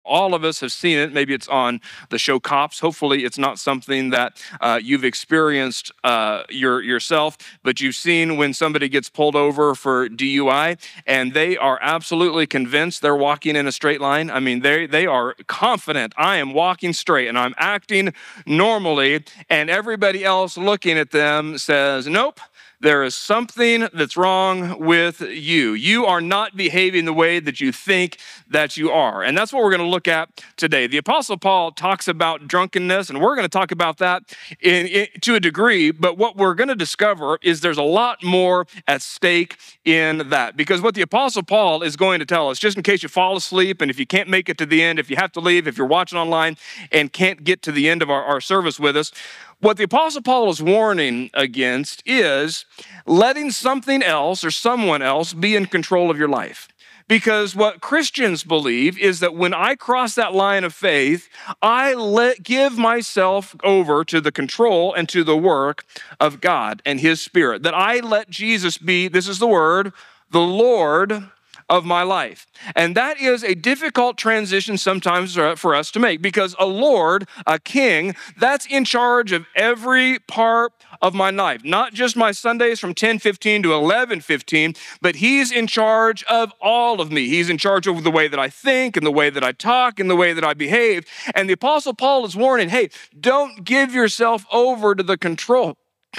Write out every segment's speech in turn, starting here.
All of us have seen it. Maybe it's on the show Cops. Hopefully, it's not something that you've experienced yourself, but you've seen when somebody gets pulled over for DUI and they are absolutely convinced they're walking in a straight line. I mean, they are confident. I am walking straight and I'm acting normally, and everybody else looking at them says, nope. There is something that's wrong with you. You are not behaving the way that you think that you are. And that's what we're going to look at today. The Apostle Paul talks about drunkenness, and we're going to talk about that to a degree, but what we're going to discover is there's a lot more at stake in that. Because what the Apostle Paul is going to tell us, just in case you fall asleep and if you can't make it to the end, if you have to leave, if you're watching online and can't get to the end of our service with us, what the Apostle Paul is warning against is letting something else or someone else be in control of your life. Because what Christians believe is that when I cross that line of faith, I give myself over to the control and to the work of God and His Spirit. That I let Jesus be, this is the word, the Lord of my life. And that is a difficult transition sometimes for us to make, because a Lord, a king, that's in charge of every part of my life, not just my Sundays from 10:15 to 11:15, but He's in charge of all of me. He's in charge of the way that I think and the way that I talk and the way that I behave. And the Apostle Paul is warning, hey, don't give yourself over to the control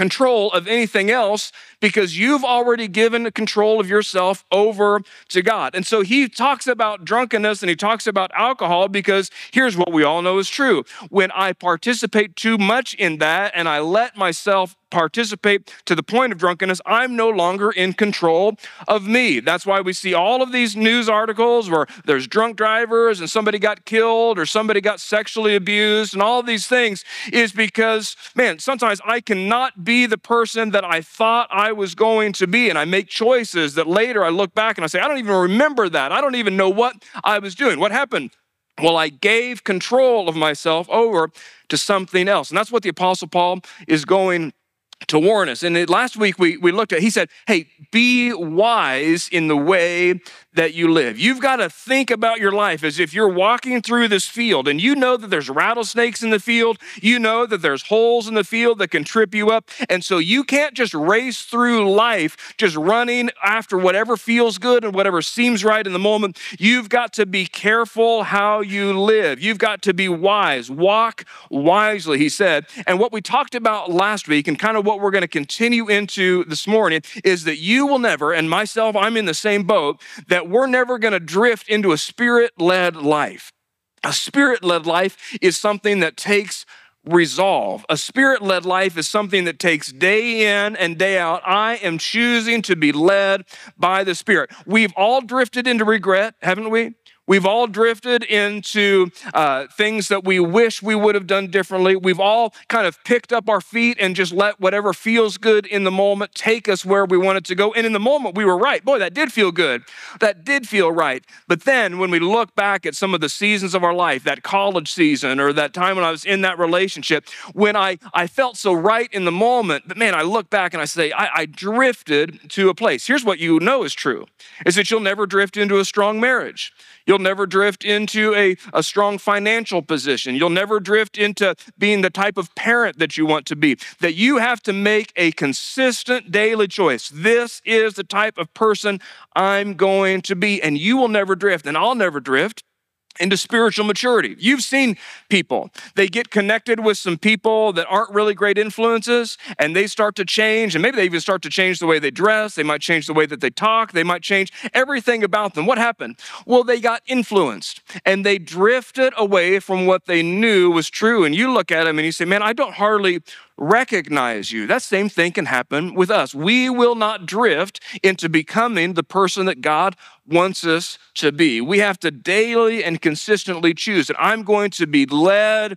of anything else, because you've already given control of yourself over to God. And so he talks about drunkenness and he talks about alcohol, because here's what we all know is true. When I participate too much in that and I let myself participate to the point of drunkenness, I'm no longer in control of me. That's why we see all of these news articles where there's drunk drivers and somebody got killed or somebody got sexually abused, and all of these things is because, man, sometimes I cannot be the person that I thought I was going to be, and I make choices that later I look back and I say, I don't even remember that. I don't even know what I was doing. What happened? Well, I gave control of myself over to something else. And that's what the Apostle Paul is going to warn us. And last week we looked at, he said, hey, be wise in the way that you live. You've got to think about your life as if you're walking through this field and you know that there's rattlesnakes in the field. You know that there's holes in the field that can trip you up. And so you can't just race through life just running after whatever feels good and whatever seems right in the moment. You've got to be careful how you live. You've got to be wise. Walk wisely, he said. And what we talked about last week and kind of what we're going to continue into this morning is that you will never, and myself, I'm in the same boat, that we're never going to drift into a spirit-led life. A spirit-led life is something that takes resolve. A spirit-led life is something that takes day in and day out. I am choosing to be led by the Spirit. We've all drifted into regret, haven't we? We've all drifted into things that we wish we would have done differently. We've all kind of picked up our feet and just let whatever feels good in the moment take us where we wanted to go. And in the moment, we were right. Boy, that did feel good. That did feel right. But then when we look back at some of the seasons of our life, that college season or that time when I was in that relationship, when I felt so right in the moment, but man, I look back and I say, I drifted to a place. Here's what you know is true, is that you'll never drift into a strong marriage. You'll never drift into a strong financial position. You'll never drift into being the type of parent that you want to be. That you have to make a consistent daily choice. This is the type of person I'm going to be, and you will never drift, and I'll never drift into spiritual maturity. You've seen people, they get connected with some people that aren't really great influences, and they start to change, and maybe they even start to change the way they dress, they might change the way that they talk, they might change everything about them. What happened? Well, they got influenced, and they drifted away from what they knew was true. And you look at them and you say, man, I don't hardly recognize you. That same thing can happen with us. We will not drift into becoming the person that God wants us to be. We have to daily and consistently choose that I'm going to be led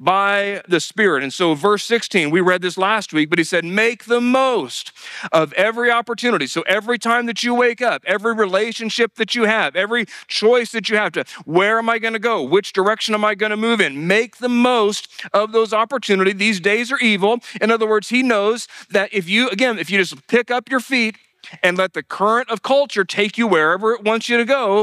by the Spirit. And so verse 16, we read this last week, but he said, make the most of every opportunity. So every time that you wake up, every relationship that you have, every choice that you have to, where am I going to go? Which direction am I going to move in? Make the most of those opportunities. These days are evil. In other words, he knows that if you just pick up your feet and let the current of culture take you wherever it wants you to go,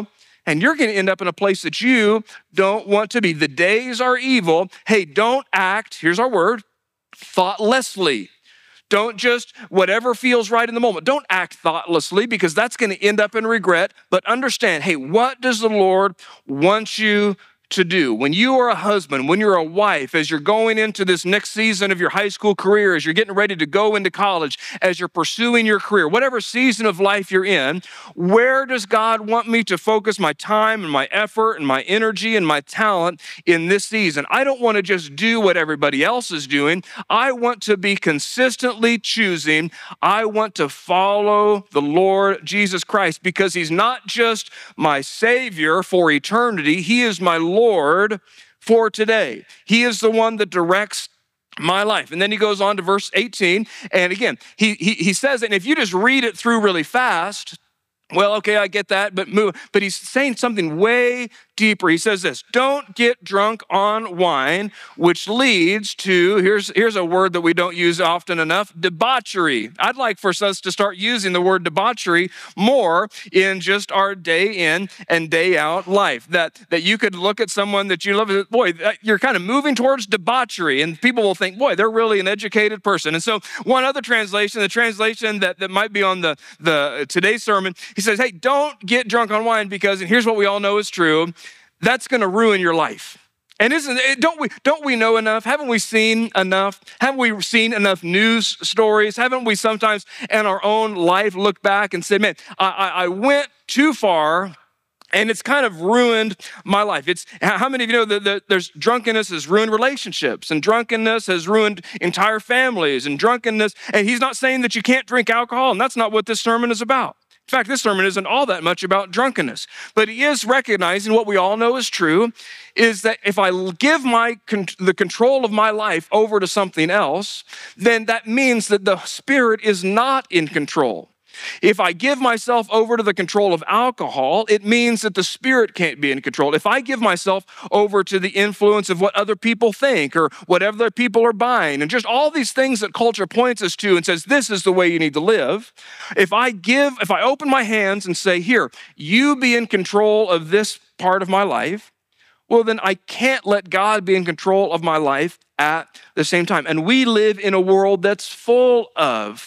And you're going to end up in a place that you don't want to be. The days are evil. Hey, don't act, here's our word, thoughtlessly. Don't just whatever feels right in the moment. Don't act thoughtlessly because that's going to end up in regret. But understand, hey, what does the Lord want you to do? When you are a husband, when you're a wife, as you're going into this next season of your high school career, as you're getting ready to go into college, as you're pursuing your career, whatever season of life you're in, where does God want me to focus my time and my effort and my energy and my talent in this season? I don't want to just do what everybody else is doing. I want to be consistently choosing. I want to follow the Lord Jesus Christ because he's not just my Savior for eternity. He is my Lord for today. He is the one that directs my life. And then he goes on to verse 18. And again, he says, and if you just read it through really fast, well, okay, I get that, but he's saying something way deeper. He says this, don't get drunk on wine, which leads to, here's a word that we don't use often enough, debauchery. I'd like for us to start using the word debauchery more in just our day in and day out life. That you could look at someone that you love, boy, you're kind of moving towards debauchery, and people will think, boy, they're really an educated person. And so one other translation, the translation that might be on the today's sermon, he says, hey, don't get drunk on wine because, and here's what we all know is true, that's going to ruin your life. And don't we know enough? Haven't we seen enough? Haven't we seen enough news stories? Haven't we sometimes in our own life look back and say, man, I went too far and it's kind of ruined my life. It's how many of you know that there's drunkenness has ruined relationships, and drunkenness has ruined entire families, and drunkenness, and he's not saying that you can't drink alcohol, and that's not what this sermon is about. In fact, this sermon isn't all that much about drunkenness, but he is recognizing what we all know is true, is that if I give the control of my life over to something else, then that means that the Spirit is not in control. If I give myself over to the control of alcohol, it means that the Spirit can't be in control. If I give myself over to the influence of what other people think or whatever other people are buying and just all these things that culture points us to and says, this is the way you need to live. If I open my hands and say, here, you be in control of this part of my life, well, then I can't let God be in control of my life at the same time. And we live in a world that's full of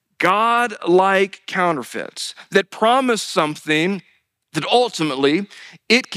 God-like counterfeits that promise something that ultimately it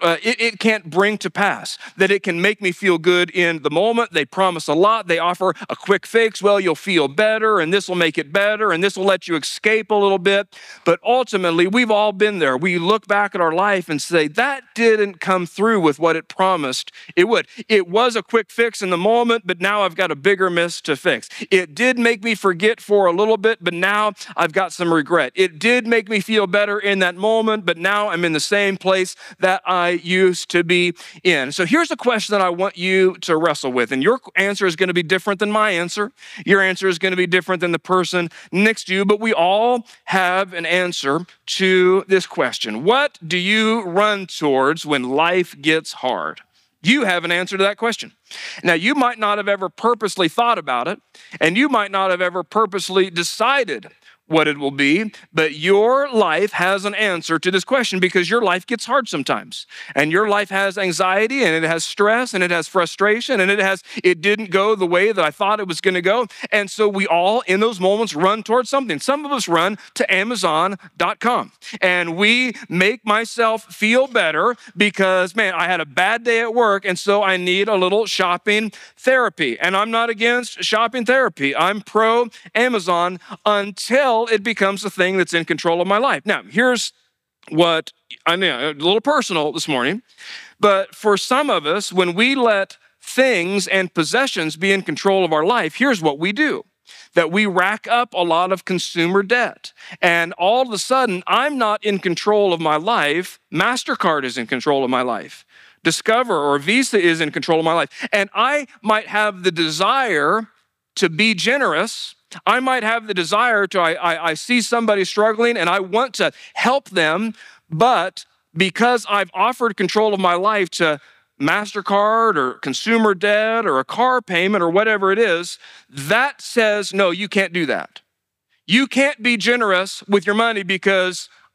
can't bring to pass, that it can make me feel good in the moment. They promise a lot. They offer a quick fix. Well, you'll feel better, and this will make it better, and this will let you escape a little bit. But ultimately, we've all been there. We look back at our life and say, that didn't come through with what it promised it would. It was a quick fix in the moment, but now I've got a bigger mess to fix. It did make me forget for a little bit, but now I've got some regret. It did make me feel better in that moment, but now I'm in the same place that I used to be in. So here's a question that I want you to wrestle with. And your answer is going to be different than my answer. Your answer is going to be different than the person next to you. But we all have an answer to this question. What do you run towards when life gets hard? You have an answer to that question. Now, you might not have ever purposely thought about it, and you might not have ever purposely decided what it will be, but your life has an answer to this question because your life gets hard sometimes. And your life has anxiety, and it has stress, and it has frustration, and it didn't go the way that I thought it was going to go. And so we all, in those moments, run towards something. Some of us run to Amazon.com, and we make myself feel better because, man, I had a bad day at work, and so I need a little shopping therapy. And I'm not against shopping therapy. I'm pro Amazon until it becomes the thing that's in control of my life. Now, here's what I know, a little personal this morning, but for some of us, when we let things and possessions be in control of our life, here's what we do. That we rack up a lot of consumer debt. And all of a sudden, I'm not in control of my life. MasterCard is in control of my life. Discover or Visa is in control of my life. And I might have the desire to be generous. I might have the desire to, I see somebody struggling and I want to help them, but because I've offered control of my life to MasterCard or consumer debt or a car payment or whatever it is, that says, no, you can't do that. You can't be generous with your money because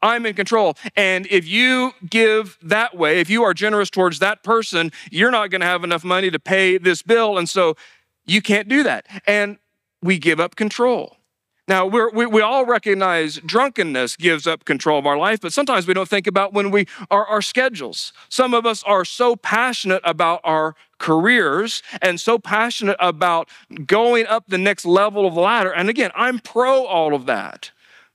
I'm in control. And if you give that way, if you are generous towards that person, you're not going to have enough money to pay this bill. And so you can't do that. And we give up control. Now, we all recognize drunkenness gives up control of our life, but sometimes we don't think about when we are our schedules. Some of us are so passionate about our careers and so passionate about going up the next level of the ladder. And again, I'm pro all of that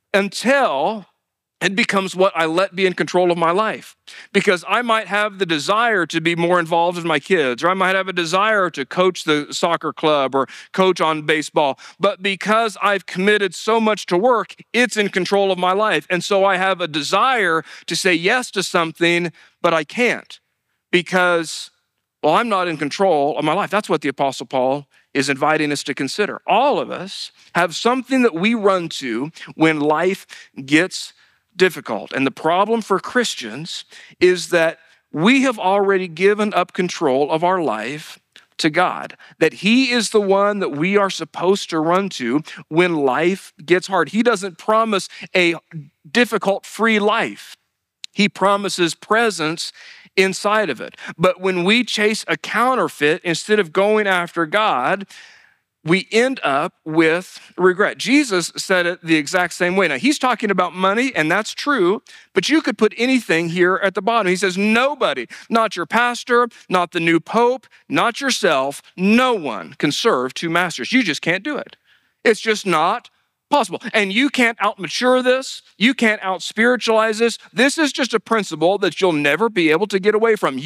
until it becomes what I let be in control of my life. Because I might have the desire to be more involved with my kids, or I might have a desire to coach the soccer club or coach on baseball. But because I've committed so much to work, it's in control of my life. And so I have a desire to say yes to something, but I can't because, well, I'm not in control of my life. That's what the Apostle Paul is inviting us to consider. All of us have something that we run to when life gets difficult. And the problem for Christians is that we have already given up control of our life to God, that He is the one that we are supposed to run to when life gets hard. He doesn't promise a difficult, free life. He promises presence inside of it. But when we chase a counterfeit instead of going after God, we end up with regret. Jesus said it the exact same way. Now, he's talking about money, and that's true, but you could put anything here at the bottom. He says, nobody, not your pastor, not the new pope, not yourself, no one can serve two masters. You just can't do it. It's just not possible. And you can't out-mature this. You can't out-spiritualize this. This is just a principle that you'll never be able to get away from.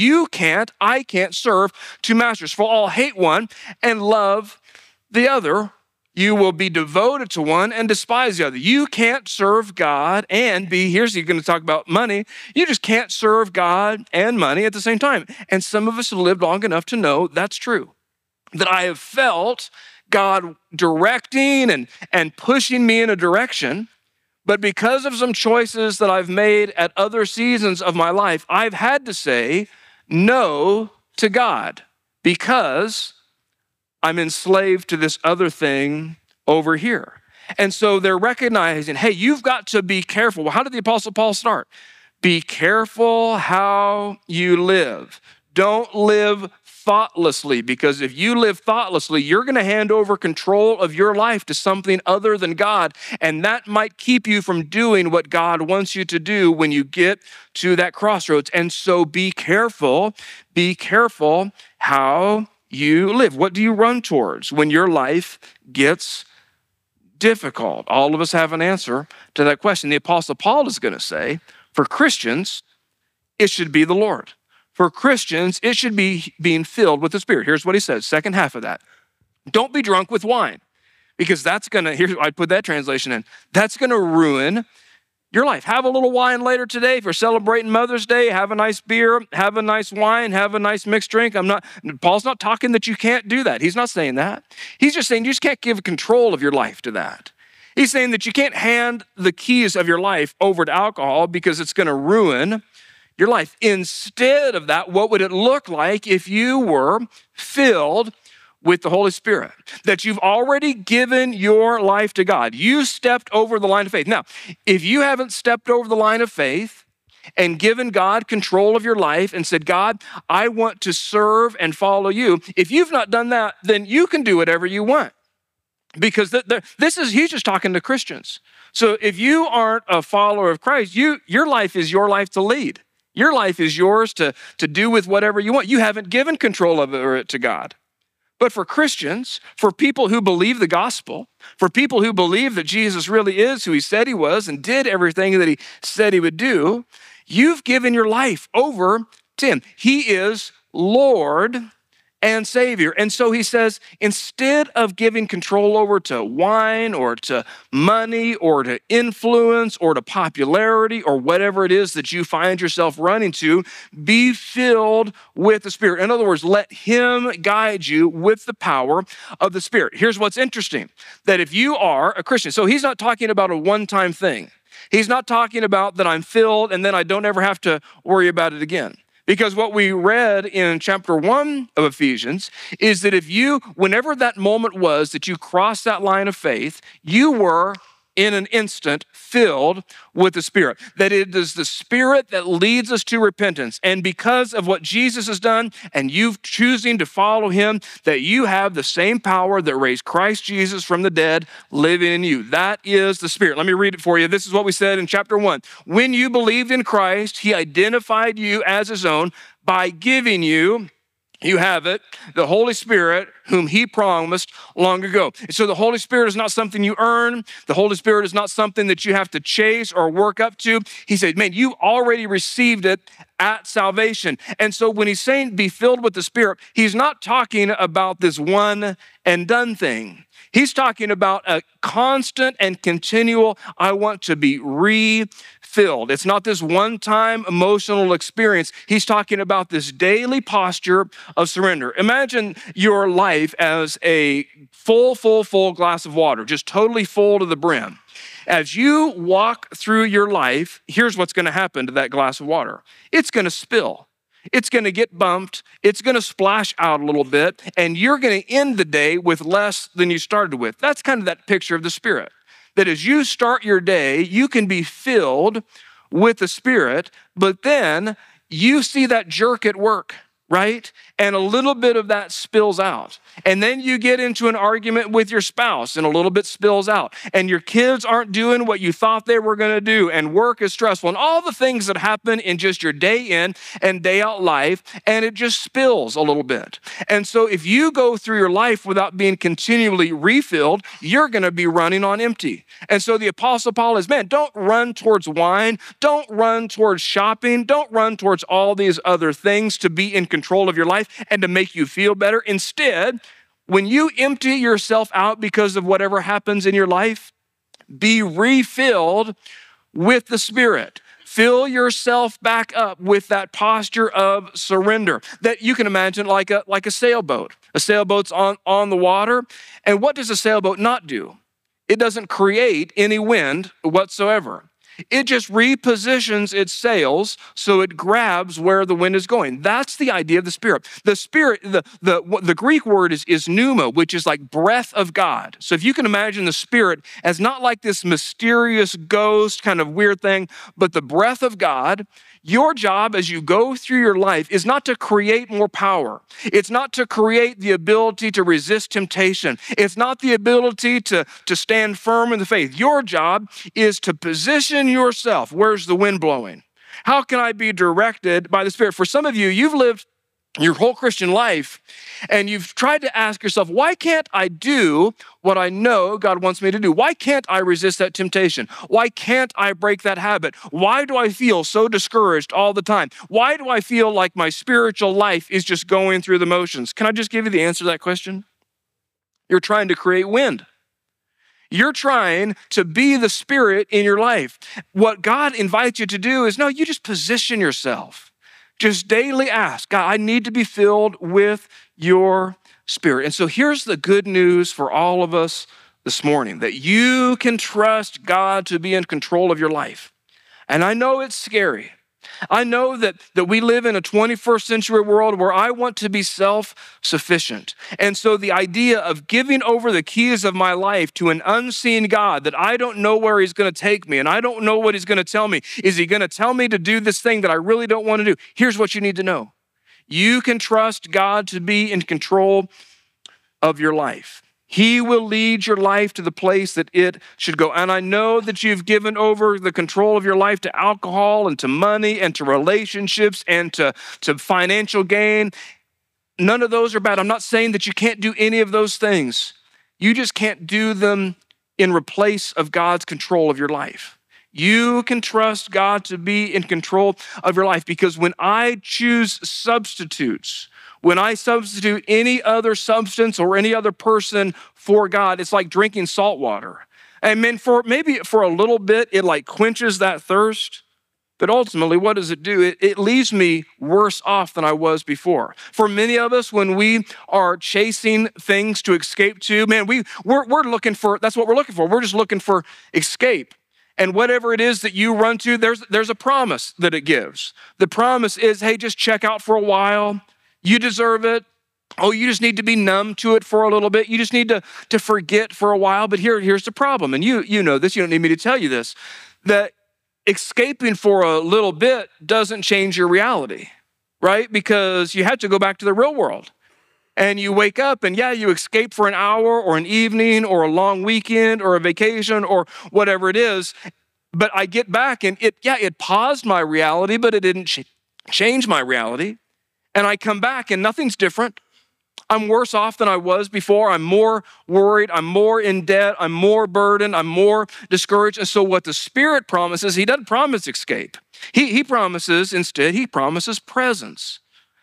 I can't serve two masters. For all hate one and love the other. You will be devoted to one and despise the other. You can't serve God and here's going to talk about money. You just can't serve God and money at the same time. And some of us have lived long enough to know that's true. That I have felt God directing and pushing me in a direction, but because of some choices that I've made at other seasons of my life, I've had to say no to God because I'm enslaved to this other thing over here. And so they're recognizing, hey, you've got to be careful. Well, how did the Apostle Paul start? Be careful how you live. Don't live thoughtlessly, because if you live thoughtlessly, you're going to hand over control of your life to something other than God. And that might keep you from doing what God wants you to do when you get to that crossroads. And so be careful how you live. What do you run towards when your life gets difficult? All of us have an answer to that question. The Apostle Paul is going to say, for Christians, it should be the Lord. For Christians, it should be being filled with the Spirit. Here's what he says, second half of that. Don't be drunk with wine, because I put that translation in. That's going to ruin your life. Have a little wine later today. If you're celebrating Mother's Day, have a nice beer, have a nice wine, have a nice mixed drink. Paul's not talking that you can't do that. He's not saying that. He's just saying you just can't give control of your life to that. He's saying that you can't hand the keys of your life over to alcohol because it's going to ruin your life. Instead of that, what would it look like if you were filled with the Holy Spirit, that you've already given your life to God? You stepped over the line of faith. Now, if you haven't stepped over the line of faith and given God control of your life and said, God, I want to serve and follow you, if you've not done that, then you can do whatever you want. Because he's just talking to Christians. So if you aren't a follower of Christ, your life is your life to lead. Your life is yours to do with whatever you want. You haven't given control of it to God. But for Christians, for people who believe the gospel, for people who believe that Jesus really is who he said he was and did everything that he said he would do, you've given your life over to him. He is Lord and Savior. And so he says, instead of giving control over to wine or to money or to influence or to popularity or whatever it is that you find yourself running to, be filled with the Spirit. In other words, let him guide you with the power of the Spirit. Here's what's interesting, that if you are a Christian, so he's not talking about a one-time thing. He's not talking about that I'm filled and then I don't ever have to worry about it again. Because what we read in chapter 1 of Ephesians is that whenever that moment was that you crossed that line of faith, you were in an instant filled with the Spirit. That it is the Spirit that leads us to repentance. And because of what Jesus has done and you choosing to follow him, that you have the same power that raised Christ Jesus from the dead living in you. That is the Spirit. Let me read it for you. This is what we said in chapter 1. When you believed in Christ, he identified you as his own by giving you, you have it, the Holy Spirit, whom he promised long ago. So the Holy Spirit is not something you earn. The Holy Spirit is not something that you have to chase or work up to. He said, man, you already received it at salvation. And so when he's saying be filled with the Spirit, he's not talking about this one and done thing. He's talking about a constant and continual, I want to be refilled. It's not this one-time emotional experience. He's talking about this daily posture of surrender. Imagine your life as a full glass of water, just totally full to the brim. As you walk through your life, here's what's going to happen to that glass of water. It's going to spill. It's going to get bumped. It's going to splash out a little bit, and you're going to end the day with less than you started with. That's kind of that picture of the Spirit. That as you start your day, you can be filled with the Spirit, but then you see that jerk at work, right? And a little bit of that spills out. And then you get into an argument with your spouse and a little bit spills out. And your kids aren't doing what you thought they were going to do. And work is stressful. And all the things that happen in just your day in and day out life. And it just spills a little bit. And so if you go through your life without being continually refilled, you're going to be running on empty. And so the Apostle Paul is, man, don't run towards wine. Don't run towards shopping. Don't run towards all these other things to be in control of your life and to make you feel better. Instead, when you empty yourself out because of whatever happens in your life, be refilled with the Spirit. Fill yourself back up with that posture of surrender that you can imagine like a sailboat. A sailboat's on the water. And what does a sailboat not do? It doesn't create any wind whatsoever. It just repositions its sails so it grabs where the wind is going. That's the idea of the Spirit. The Spirit, the Greek word is pneuma, which is like breath of God. So if you can imagine the Spirit as not like this mysterious ghost kind of weird thing, but the breath of God, your job as you go through your life is not to create more power. It's not to create the ability to resist temptation. It's not the ability to stand firm in the faith. Your job is to position yourself. Where's the wind blowing? How can I be directed by the Spirit? For some of you, you've lived your whole Christian life, and you've tried to ask yourself, why can't I do what I know God wants me to do? Why can't I resist that temptation? Why can't I break that habit? Why do I feel so discouraged all the time? Why do I feel like my spiritual life is just going through the motions? Can I just give you the answer to that question? You're trying to create wind. You're trying to be the Spirit in your life. What God invites you to do is, no, you just position yourself. Just daily ask, God, I need to be filled with your Spirit. And so here's the good news for all of us this morning, that you can trust God to be in control of your life. And I know it's scary. I know that we live in a 21st century world where I want to be self-sufficient. And so the idea of giving over the keys of my life to an unseen God that I don't know where he's going to take me and I don't know what he's going to tell me. Is he going to tell me to do this thing that I really don't want to do? Here's what you need to know. You can trust God to be in control of your life. He will lead your life to the place that it should go. And I know that you've given over the control of your life to alcohol and to money and to relationships and to financial gain. None of those are bad. I'm not saying that you can't do any of those things. You just can't do them in replace of God's control of your life. You can trust God to be in control of your life, because when I choose substitutes, when I substitute any other substance or any other person for God, it's like drinking salt water. And then maybe for a little bit, it like quenches that thirst. But ultimately, what does it do? It leaves me worse off than I was before. For many of us, when we are chasing things to escape to, man, we're looking for, that's what we're looking for. We're just looking for escape. And whatever it is that you run to, there's a promise that it gives. The promise is, hey, just check out for a while. You deserve it. Oh, you just need to be numb to it for a little bit. You just need to forget for a while. But here's the problem. And you know this, you don't need me to tell you this, that escaping for a little bit doesn't change your reality, right? Because you have to go back to the real world. And you wake up and you escape for an hour or an evening or a long weekend or a vacation or whatever it is. But I get back and it paused my reality, but it didn't change my reality. And I come back and nothing's different. I'm worse off than I was before. I'm more worried. I'm more in debt. I'm more burdened. I'm more discouraged. And so what the Spirit promises, he doesn't promise escape. He promises, instead, he promises presence.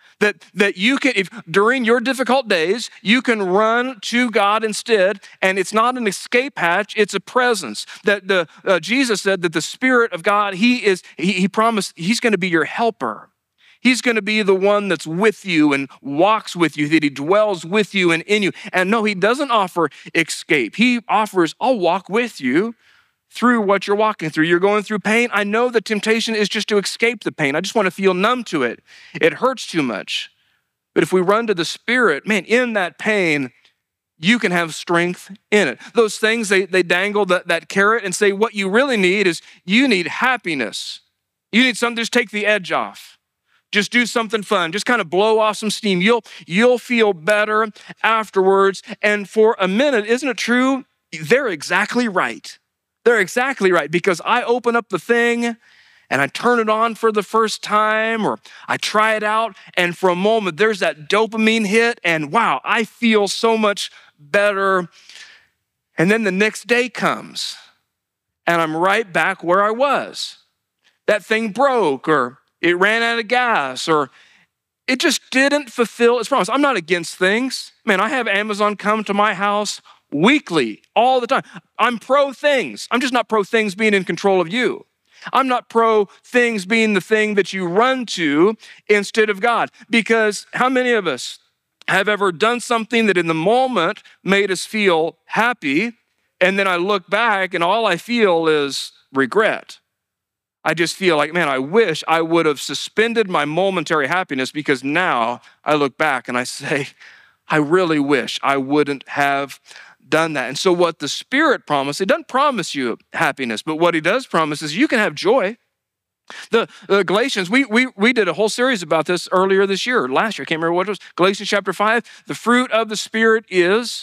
That you can, if during your difficult days, you can run to God instead, and it's not an escape hatch, it's a presence. That Jesus said that the Spirit of God, he promised he's going to be your helper. He's going to be the one that's with you and walks with you, that he dwells with you and in you. And no, he doesn't offer escape. He offers, I'll walk with you through what you're walking through. You're going through pain. I know the temptation is just to escape the pain. I just want to feel numb to it. It hurts too much. But if we run to the Spirit, man, in that pain, you can have strength in it. Those things, they dangle that carrot and say, what you really need is you need happiness. You need something to just take the edge off. Just do something fun. Just kind of blow off some steam. You'll feel better afterwards. And for a minute, isn't it true? They're exactly right. They're exactly right, because I open up the thing and I turn it on for the first time, or I try it out, and for a moment, there's that dopamine hit, and wow, I feel so much better. And then the next day comes, and I'm right back where I was. That thing broke, or it ran out of gas, or it just didn't fulfill its promise. I'm not against things. Man, I have Amazon come to my house weekly, all the time. I'm pro things. I'm just not pro things being in control of you. I'm not pro things being the thing that you run to instead of God. Because how many of us have ever done something that in the moment made us feel happy, and then I look back and all I feel is regret? I just feel like, man, I wish I would have suspended my momentary happiness, because now I look back and I say, I really wish I wouldn't have done that. And so what the Spirit promised, it doesn't promise you happiness, but what he does promise is you can have joy. The Galatians, we did a whole series about this earlier this year, last year, I can't remember what it was. Galatians chapter 5, the fruit of the Spirit is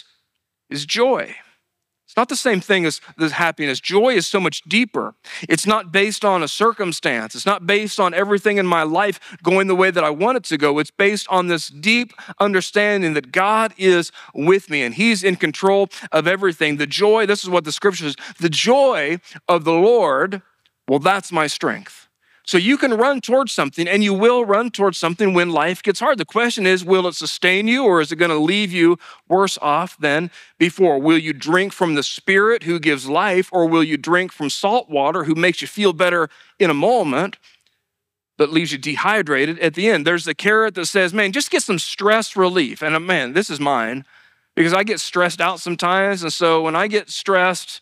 joy. It's not the same thing as happiness. Joy is so much deeper. It's not based on a circumstance. It's not based on everything in my life going the way that I want it to go. It's based on this deep understanding that God is with me and he's in control of everything. The joy, this is what the scripture says, the joy of the Lord, well, that's my strength. So you can run towards something, and you will run towards something when life gets hard. The question is, will it sustain you, or is it going to leave you worse off than before? Will you drink from the Spirit who gives life, or will you drink from salt water who makes you feel better in a moment but leaves you dehydrated at the end? There's the carrot that says, man, just get some stress relief. And man, this is mine, because I get stressed out sometimes. And so when I get stressed,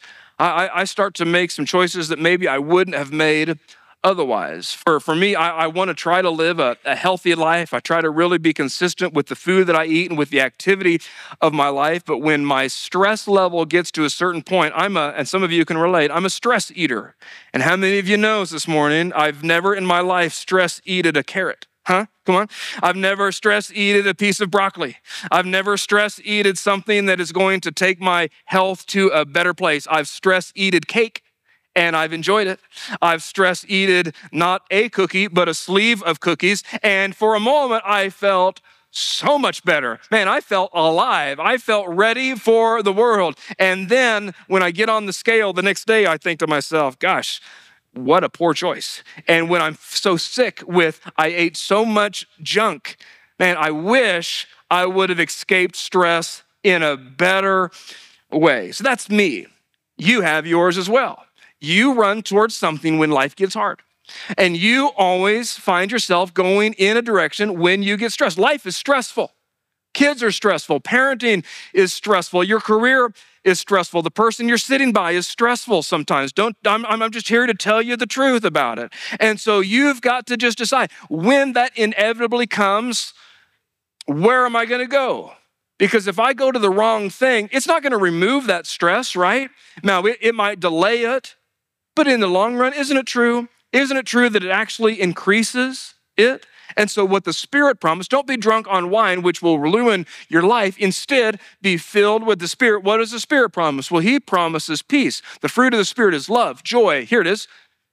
I start to make some choices that maybe I wouldn't have made otherwise. For me, I want to try to live a healthy life. I try to really be consistent with the food that I eat and with the activity of my life. But when my stress level gets to a certain point, and some of you can relate, I'm a stress eater. And how many of you knows this morning, I've never in my life stress eated a carrot? Huh? Come on. I've never stress eated a piece of broccoli. I've never stress eated something that is going to take my health to a better place. I've stress eated cake, and I've enjoyed it. I've stress eated not a cookie, but a sleeve of cookies. And for a moment, I felt so much better. Man, I felt alive. I felt ready for the world. And then when I get on the scale the next day, I think to myself, gosh, what a poor choice. And when I'm so sick with, I ate so much junk, man, I wish I would have escaped stress in a better way. So that's me. You have yours as well. You run towards something when life gets hard. And you always find yourself going in a direction when you get stressed. Life is stressful. Kids are stressful. Parenting is stressful. Your career is stressful. The person you're sitting by is stressful sometimes. I'm just here to tell you the truth about it. And so you've got to just decide when that inevitably comes, where am I going to go? Because if I go to the wrong thing, it's not going to remove that stress, right? Now, it might delay it, but in the long run, isn't it true? Isn't it true that it actually increases it? And so what the Spirit promised, don't be drunk on wine, which will ruin your life. Instead, be filled with the Spirit. What does the Spirit promise? Well, he promises peace. The fruit of the Spirit is love, joy. Here it is,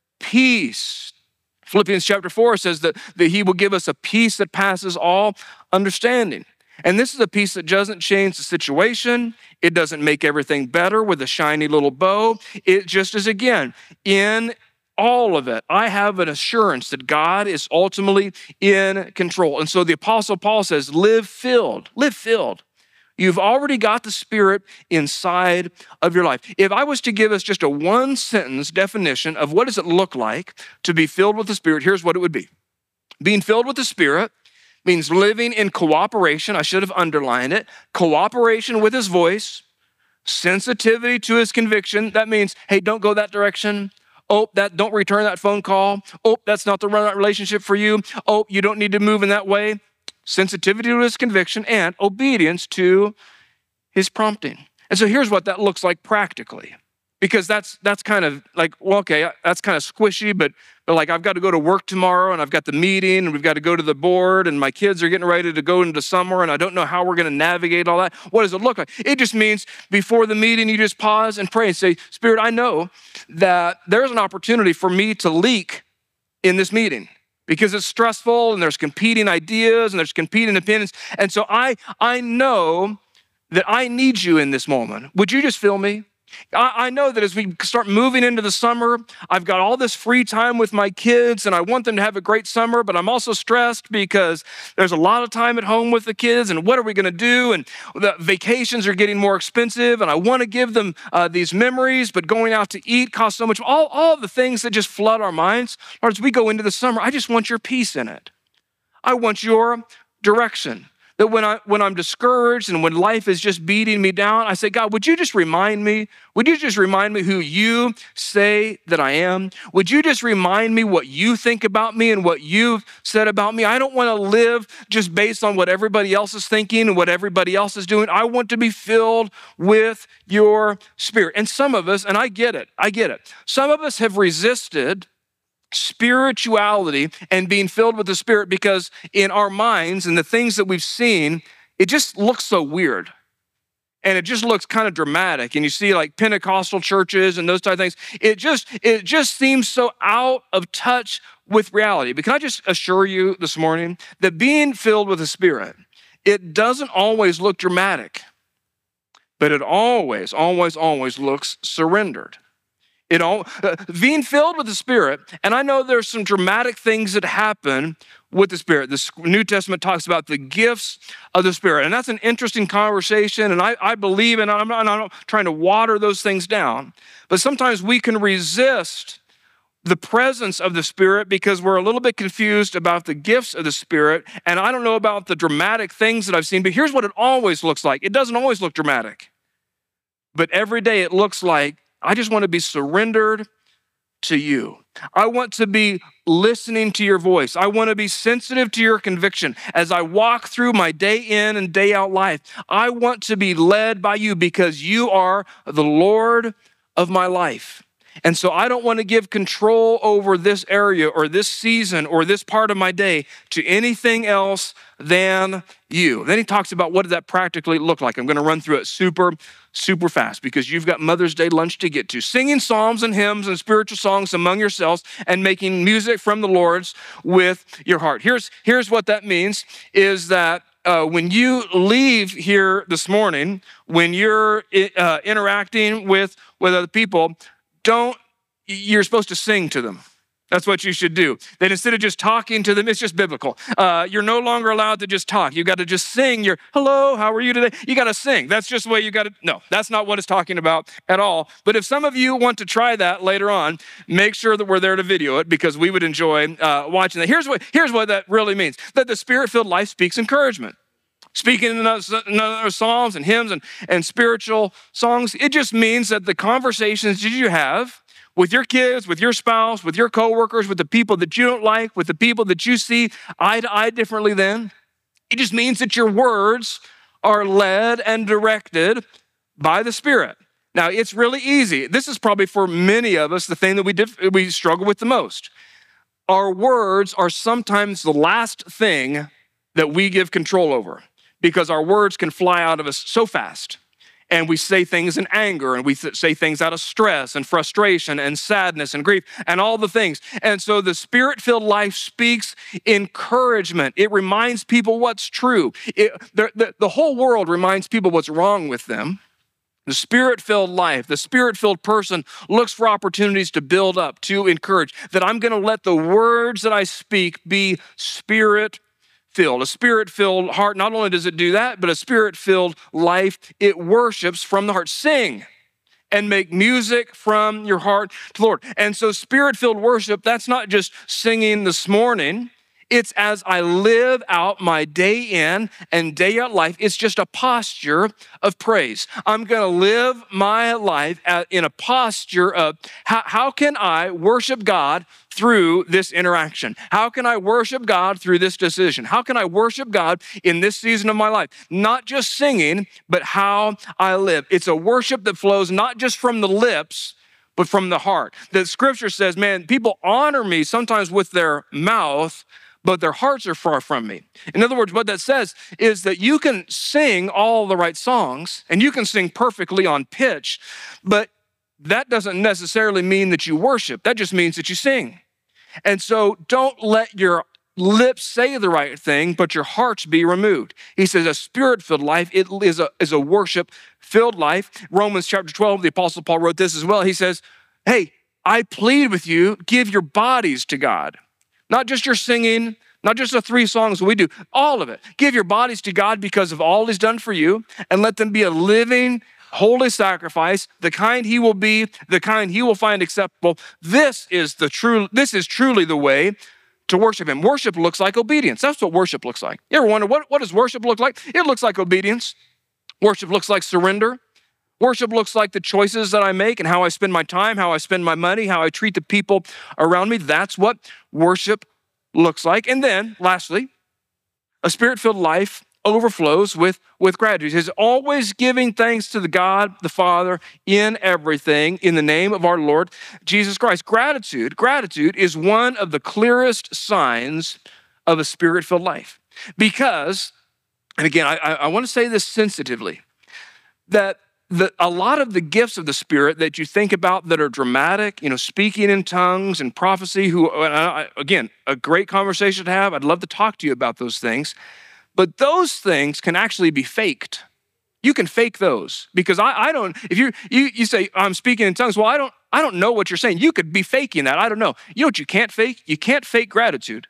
peace. Philippians chapter 4 says that he will give us a peace that passes all understanding. And this is a peace that doesn't change the situation. It doesn't make everything better with a shiny little bow. It just is, again, in all of it, I have an assurance that God is ultimately in control. And so the Apostle Paul says, live filled, live filled. You've already got the Spirit inside of your life. If I was to give us just a one-sentence definition of what does it look like to be filled with the Spirit, here's what it would be. Being filled with the Spirit means living in cooperation. I should have underlined it. Cooperation with his voice, sensitivity to his conviction. That means, hey, don't go that direction. Oh, don't return that phone call. Oh, that's not the right relationship for you. Oh, you don't need to move in that way. Sensitivity to his conviction and obedience to his prompting. And so here's what that looks like practically. Because that's kind of like, well, okay, that's kind of squishy, but like I've got to go to work tomorrow and I've got the meeting and we've got to go to the board and my kids are getting ready to go into summer and I don't know how we're going to navigate all that. What does it look like? It just means before the meeting, you just pause and pray and say, Spirit, I know that there's an opportunity for me to leak in this meeting because it's stressful and there's competing ideas and there's competing opinions. And so I know that I need you in this moment. Would you just fill me? I know that as we start moving into the summer, I've got all this free time with my kids and I want them to have a great summer, but I'm also stressed because there's a lot of time at home with the kids and what are we going to do? And the vacations are getting more expensive and I want to give them these memories, but going out to eat costs so much. All the things that just flood our minds. Lord, as we go into the summer, I just want your peace in it. I want your direction. That when I'm discouraged and when life is just beating me down, I say, God, would you just remind me? Would you just remind me who you say that I am? Would you just remind me what you think about me and what you've said about me? I don't want to live just based on what everybody else is thinking and what everybody else is doing. I want to be filled with your Spirit. And some of us, and I get it. Some of us have resisted spirituality and being filled with the Spirit because in our minds and the things that we've seen, it just looks so weird. And it just looks kind of dramatic. And you see like Pentecostal churches and those type of things. It just seems so out of touch with reality. But can I just assure you this morning that being filled with the Spirit, it doesn't always look dramatic, but it always looks surrendered. Being filled with the Spirit, and I know there's some dramatic things that happen with the Spirit. The New Testament talks about the gifts of the Spirit, and that's an interesting conversation, and I believe, and I'm not trying to water those things down, but sometimes we can resist the presence of the Spirit because we're a little bit confused about the gifts of the Spirit, and I don't know about the dramatic things that I've seen, but here's what it always looks like. It doesn't always look dramatic, but every day it looks like I just want to be surrendered to you. I want to be listening to your voice. I want to be sensitive to your conviction as I walk through my day in and day out life. I want to be led by you because you are the Lord of my life. And so I don't want to give control over this area or this season or this part of my day to anything else than you. Then he talks about what does that practically look like. I'm going to run through it super fast because you've got Mother's Day lunch to get to. Singing psalms and hymns and spiritual songs among yourselves and making music from the Lord's with your heart. Here's what that means is that when you leave here this morning, when you're interacting with other people, you're supposed to sing to them. That's what you should do. Then instead of just talking to them, it's just biblical. You're no longer allowed to just talk. You got to just sing your, hello, how are you today? You got to sing. That's just the way you got to, no, that's not what it's talking about at all. But if some of you want to try that later on, make sure that we're there to video it because we would enjoy watching that. Here's what that really means. That the Spirit-filled life speaks encouragement. Speaking in other psalms and hymns and spiritual songs, it just means that the conversations that you have with your kids, with your spouse, with your coworkers, with the people that you don't like, with the people that you see eye to eye differently than, It just means that your words are led and directed by the Spirit. Now, it's really easy. This is probably for many of us the thing that we struggle with the most. Our words are sometimes the last thing that we give control over because our words can fly out of us so fast. And we say things in anger, and we say things out of stress and frustration and sadness and grief and all the things. And so the Spirit-filled life speaks encouragement. It reminds people what's true. The whole world reminds people what's wrong with them. The Spirit-filled life, the Spirit-filled person looks for opportunities to build up, to encourage, that I'm going to let the words that I speak be Spirit-filled. A Spirit-filled heart, not only does it do that, but a Spirit-filled life, it worships from the heart. Sing and make music from your heart to the Lord. And so Spirit-filled worship, that's not just singing this morning. It's as I live out my day in and day out life. It's just a posture of praise. I'm going to live my life in a posture of how can I worship God through this interaction? How can I worship God through this decision? How can I worship God in this season of my life? Not just singing, but how I live. It's a worship that flows not just from the lips, but from the heart. The scripture says, man, people honor me sometimes with their mouth, but their hearts are far from me. In other words, what that says is that you can sing all the right songs and you can sing perfectly on pitch, but that doesn't necessarily mean that you worship. That just means that you sing. And so don't let your lips say the right thing, but your hearts be removed. He says a Spirit-filled life, it is a worship-filled life. Romans chapter 12, the Apostle Paul wrote this as well. He says, hey, I plead with you, give your bodies to God. Not just your singing, not just the 3 songs we do, all of it. Give your bodies to God because of all He's done for you, and let them be a living, holy sacrifice, the kind He will be, the kind He will find acceptable. This is truly the way to worship Him. Worship looks like obedience. That's what worship looks like. You ever wonder, what does worship look like? It looks like obedience. Worship looks like surrender. Worship looks like the choices that I make and how I spend my time, how I spend my money, how I treat the people around me. That's what worship looks like. And then, lastly, a Spirit-filled life overflows with gratitude. He's always giving thanks to the God, the Father, in everything, in the name of our Lord Jesus Christ. Gratitude is one of the clearest signs of a Spirit-filled life. Because, and again, I want to say this sensitively, that a lot of the gifts of the Spirit that you think about that are dramatic, speaking in tongues and prophecy, again, a great conversation to have. I'd love to talk to you about those things. But those things can actually be faked. You can fake those because I don't, if you say, I'm speaking in tongues, well, I don't know what you're saying. You could be faking that. I don't know. You know what you can't fake? You can't fake gratitude.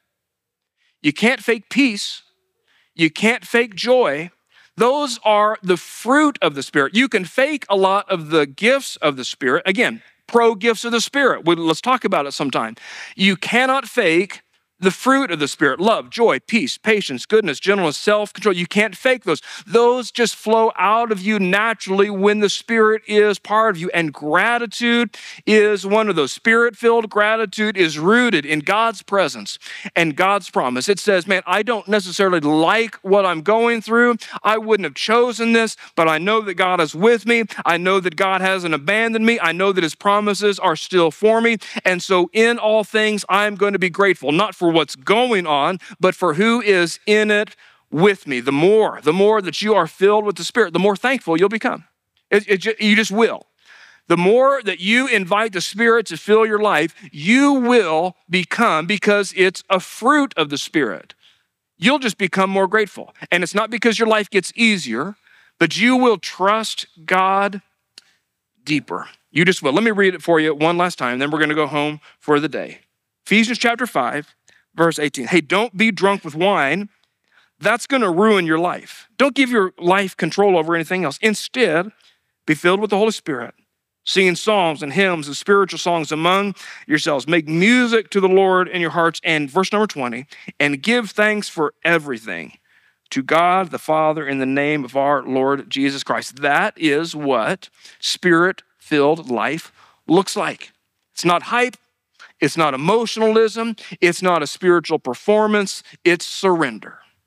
You can't fake peace. You can't fake joy. Those are the fruit of the Spirit. You can fake a lot of the gifts of the Spirit. Again, pro-gifts of the Spirit. Let's talk about it sometime. You cannot fake the fruit of the Spirit: love, joy, peace, patience, goodness, gentleness, self-control. You can't fake those. Those just flow out of you naturally when the Spirit is part of you. And gratitude is one of those. Spirit-filled gratitude is rooted in God's presence and God's promise. It says, man, I don't necessarily like what I'm going through. I wouldn't have chosen this, but I know that God is with me. I know that God hasn't abandoned me. I know that His promises are still for me. And so in all things, I'm going to be grateful, not for what's going on, but for who is in it with me. The more that you are filled with the Spirit, the more thankful you'll become. You just will. The more that you invite the Spirit to fill your life, you will become, because it's a fruit of the Spirit. You'll just become more grateful. And it's not because your life gets easier, but you will trust God deeper. You just will. Let me read it for you one last time, then we're going to go home for the day. Ephesians chapter 5, verse 18. Hey, don't be drunk with wine. That's going to ruin your life. Don't give your life control over anything else. Instead, be filled with the Holy Spirit, singing psalms and hymns and spiritual songs among yourselves. Make music to the Lord in your hearts. And verse number 20, and give thanks for everything to God the Father in the name of our Lord Jesus Christ. That is what Spirit-filled life looks like. It's not hype. It's not emotionalism. It's not a spiritual performance. It's surrender.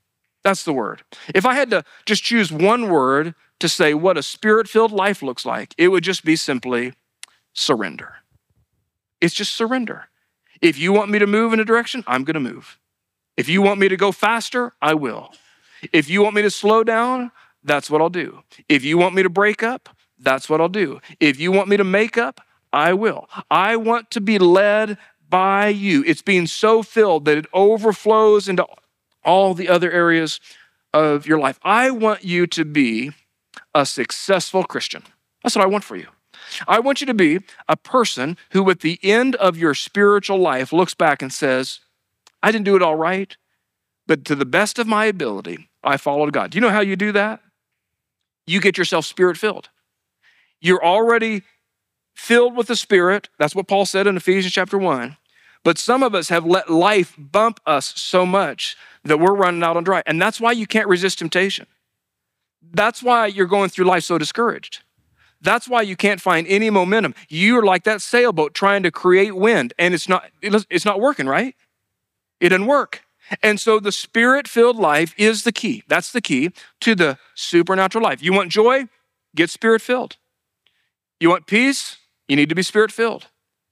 That's the word. If I had to just choose one word to say what a spirit-filled life looks like, it would just be simply surrender. It's just surrender. If you want me to move in a direction, I'm going to move. If you want me to go faster, I will. If you want me to slow down, that's what I'll do. If you want me to break up, that's what I'll do. If you want me to make up, I will. I want to be led by you. It's being so filled that it overflows into all the other areas of your life. I want you to be a successful Christian. That's what I want for you. I want you to be a person who at the end of your spiritual life looks back and says, I didn't do it all right, but to the best of my ability, I followed God. Do you know how you do that? You get yourself spirit-filled. You're already filled with the Spirit. That's what Paul said in Ephesians chapter 1. But some of us have let life bump us so much that we're running out on dry. And that's why you can't resist temptation. That's why you're going through life so discouraged. That's why you can't find any momentum. You're like that sailboat trying to create wind, and it's not working, right? It doesn't work. And so the Spirit-filled life is the key. That's the key to the supernatural life. You want joy? Get Spirit-filled. You want peace? You need to be Spirit-filled.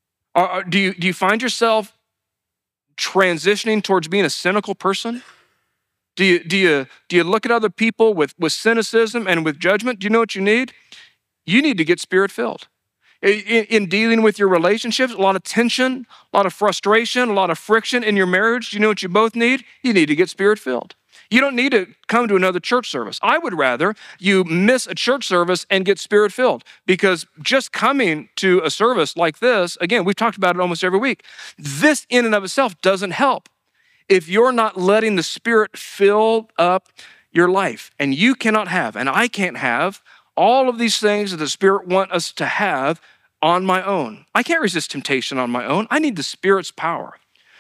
Do you find yourself transitioning towards being a cynical person? Do you look at other people with cynicism and with judgment? Do you know what you need? You need to get Spirit-filled. In dealing with your relationships, a lot of tension, a lot of frustration, a lot of friction in your marriage. Do you know what you both need? You need to get Spirit-filled. You don't need to come to another church service. I would rather you miss a church service and get Spirit-filled, because just coming to a service like this, again, we've talked about it almost every week, this in and of itself doesn't help if you're not letting the Spirit fill up your life. And you cannot have, and I can't have, all of these things that the Spirit wants us to have on my own. I can't resist temptation on my own. I need the Spirit's power.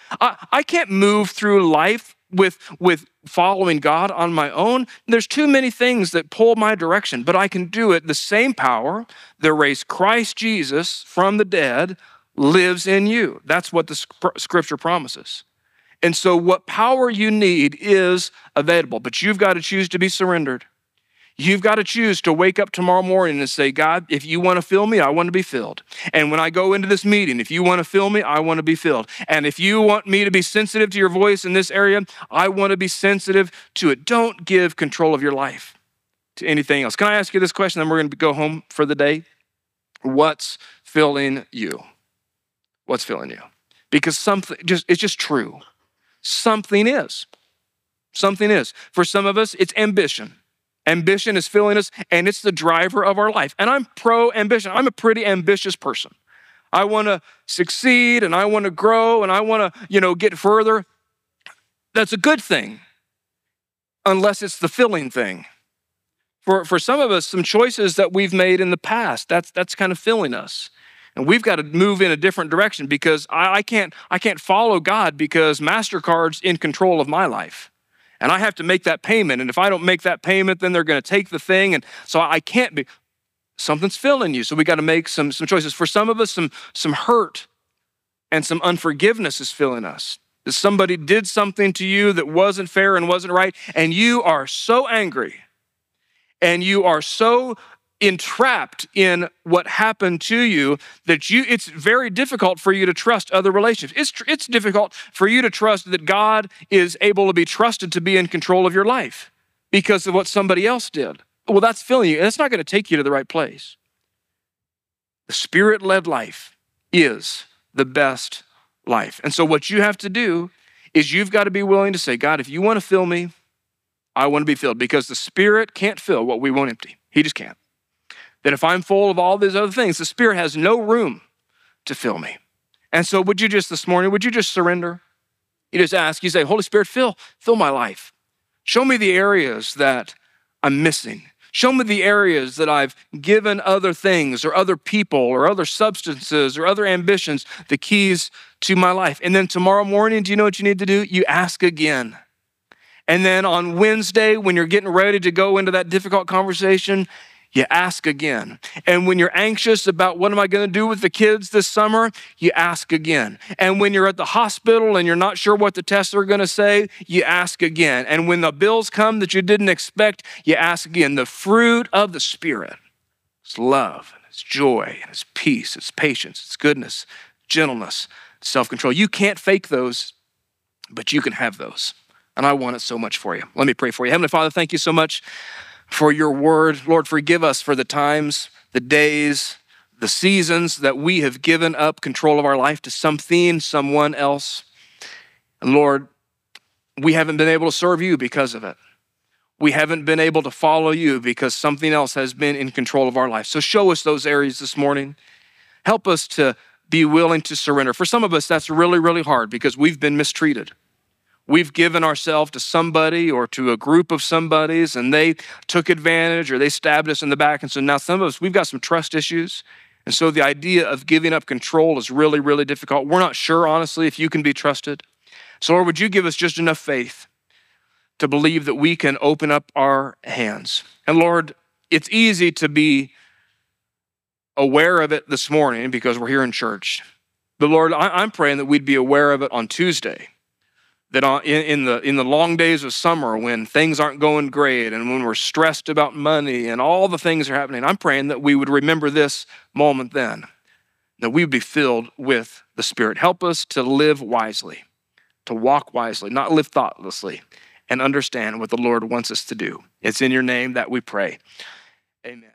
I can't move through life with following God on my own. There's too many things that pull my direction, but I can do it. The same power that raised Christ Jesus from the dead lives in you. That's what the scripture promises. And so what power you need is available, but you've got to choose to be surrendered. You've got to choose to wake up tomorrow morning and say, God, if you want to fill me, I want to be filled. And when I go into this meeting, if you want to fill me, I want to be filled. And if you want me to be sensitive to your voice in this area, I want to be sensitive to it. Don't give control of your life to anything else. Can I ask you this question? Then we're going to go home for the day. What's filling you? What's filling you? Because it's just true. Something is. Something is. For some of us, it's ambition. Ambition is filling us, and it's the driver of our life. And I'm pro-ambition. I'm a pretty ambitious person. I want to succeed, and I want to grow, and I want to, get further. That's a good thing, unless it's the filling thing. For some of us, some choices that we've made in the past, that's kind of filling us. And we've got to move in a different direction, because I can't follow God because MasterCard's in control of my life. And I have to make that payment. And if I don't make that payment, then they're going to take the thing. And so I can't be. Something's filling you. So we got to make some choices. For some of us, some hurt and some unforgiveness is filling us. That somebody did something to you that wasn't fair and wasn't right. And you are so angry. And you are so entrapped in what happened to you that it's very difficult for you to trust other relationships. It's difficult for you to trust that God is able to be trusted to be in control of your life because of what somebody else did. Well, that's filling you. That's not going to take you to the right place. The Spirit-led life is the best life. And so what you have to do is you've got to be willing to say, God, if you want to fill me, I want to be filled, because the Spirit can't fill what we won't empty. He just can't. That if I'm full of all these other things, the Spirit has no room to fill me. And so this morning, would you just surrender? You just ask, you say, Holy Spirit, fill my life. Show me the areas that I'm missing. Show me the areas that I've given other things or other people or other substances or other ambitions the keys to my life. And then tomorrow morning, do you know what you need to do? You ask again. And then on Wednesday, when you're getting ready to go into that difficult conversation, you ask again. And when you're anxious about what am I going to do with the kids this summer, you ask again. And when you're at the hospital and you're not sure what the tests are going to say, you ask again. And when the bills come that you didn't expect, you ask again. The fruit of the Spirit is love, and it's joy, and it's peace, it's patience, it's goodness, gentleness, self-control. You can't fake those, but you can have those. And I want it so much for you. Let me pray for you. Heavenly Father, thank you so much for your word. Lord, forgive us for the times, the days, the seasons that we have given up control of our life to something, someone else. And Lord, we haven't been able to serve you because of it. We haven't been able to follow you because something else has been in control of our life. So show us those areas this morning. Help us to be willing to surrender. For some of us, that's really, really hard because we've been mistreated. We've given ourselves to somebody or to a group of somebodies, and they took advantage or they stabbed us in the back. And so now some of us, we've got some trust issues. And so the idea of giving up control is really, really difficult. We're not sure, honestly, if you can be trusted. So Lord, would you give us just enough faith to believe that we can open up our hands? And Lord, it's easy to be aware of it this morning because we're here in church. But Lord, I'm praying that we'd be aware of it on Tuesday. That in the long days of summer when things aren't going great and when we're stressed about money and all the things are happening, I'm praying that we would remember this moment then, that we would be filled with the Spirit. Help us to live wisely, to walk wisely, not live thoughtlessly, and understand what the Lord wants us to do. It's in your name that we pray. Amen.